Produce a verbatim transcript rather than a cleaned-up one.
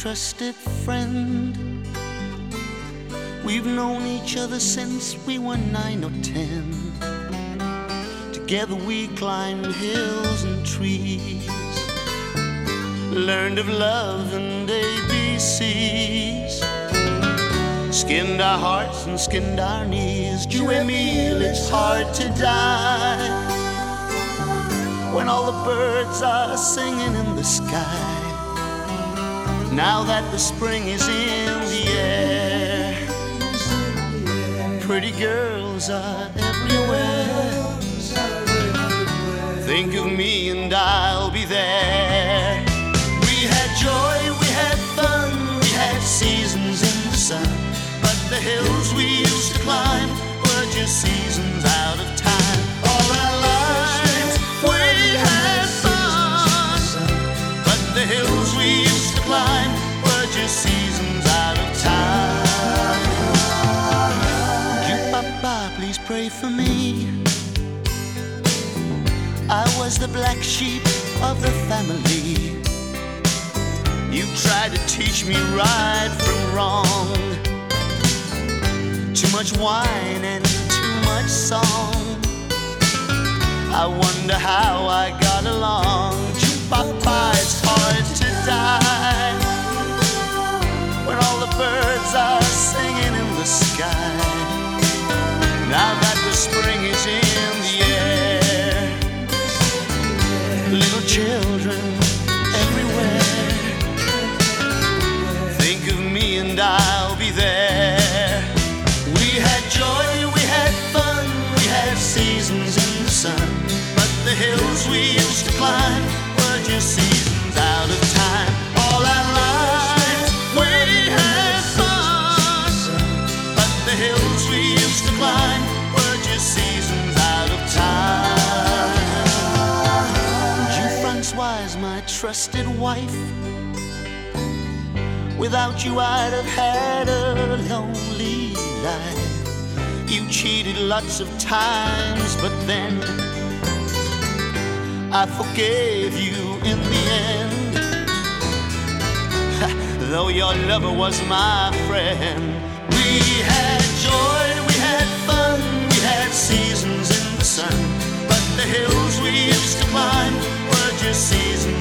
trusted friend. We've known each other since we were nine or ten. Together we climbed hills and trees, learned of love and A B Cs, skinned our hearts and skinned our knees. Tu Emile, it's hard to die when all the birds are singing in the sky. Now that the spring is in the air, pretty girls are everywhere. Think of me and I'll be there. We had joy, we had fun, we had seasons in the sun, but the hills we used to climb were just seasons out of time. All our lives we had fun, but the hills we used to climb were just seasons out of time. Ju-ba-ba, please pray for me. I was the black sheep of the family. You tried to teach me right from wrong. Too much wine and too much song. I wonder how I got along. Ju-ba-ba, it's hard to die when all the birds are singing in the sky. Now that the spring is in the air, little children everywhere. Think of me and I'll be there. We had joy, we had fun, we had seasons in the sun, but the hills we used to climb were just seasons out of time. All our lives we had fun, but the hills we used to climb were just seasons out of time. Françoise, my trusted wife, without you I'd have had a lonely life. You cheated lots of times, but then I forgave you in the end. Though your lover was my friend. We had joy, we had fun, we had seasons in the sun, but the hills we used to climb were just seasons